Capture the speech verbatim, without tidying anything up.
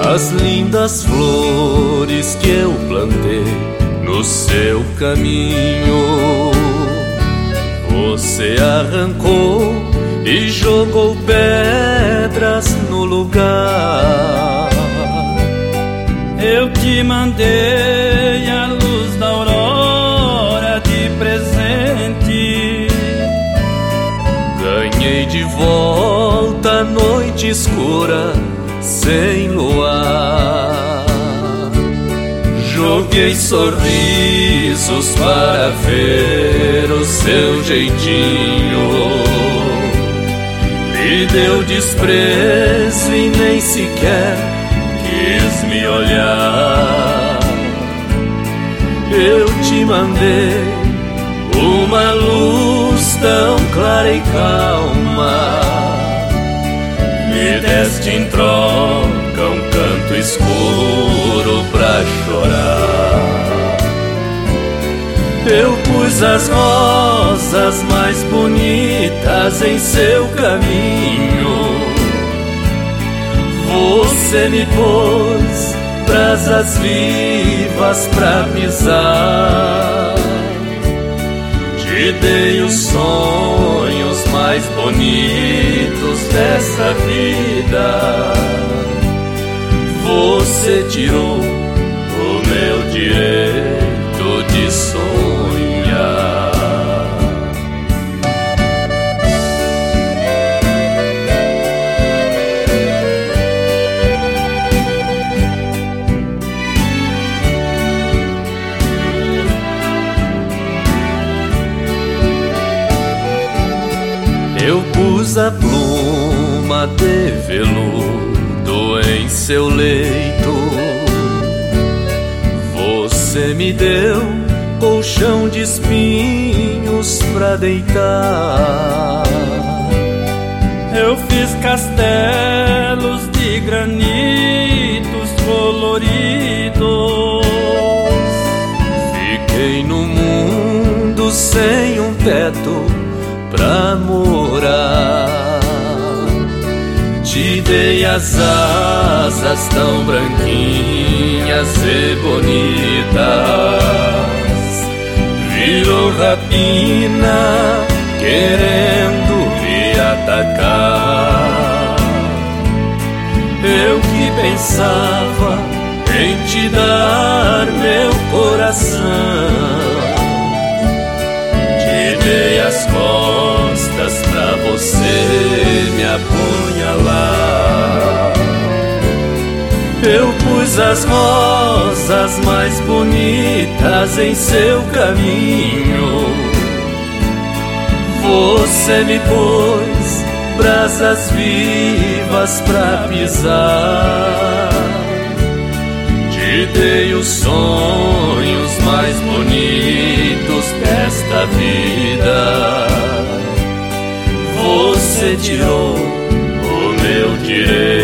as lindas flores que eu plantei no seu caminho. Você arrancou e jogou pedras no lugar. Eu te mandei a luz da aurora de presente. Ganhei de volta a noite escura sem luar. Joguei sorrisos para ver o seu jeitinho. Me deu desprezo e nem sequer quis me olhar. Eu te mandei uma luz tão clara e calma. Me deste em troca um canto escuro pra chorar. Eu pus as rosas mais bonitas em seu caminho. Você me pôs brasas vivas pra pisar. Te dei os sonhos mais bonitos dessa vida. Você tirou o meu direito de sonhar. Eu pus a pluma de veludo em seu leito. Você me deu colchão de espinhos pra deitar. Eu fiz castelos de granitos coloridos. Fiquei no mundo sem um teto pra morar. Te dei as asas tão branquinhas e bonitas. Virou rapina querendo me atacar. Eu que pensava em te dar meu coração. Te dei as costas pra você me apunhalar. Eu pus as rosas mais bonitas em seu caminho. Você me pôs brasas vivas pra pisar. Te dei os sonhos mais bonitos desta vida. Você tirou o meu direito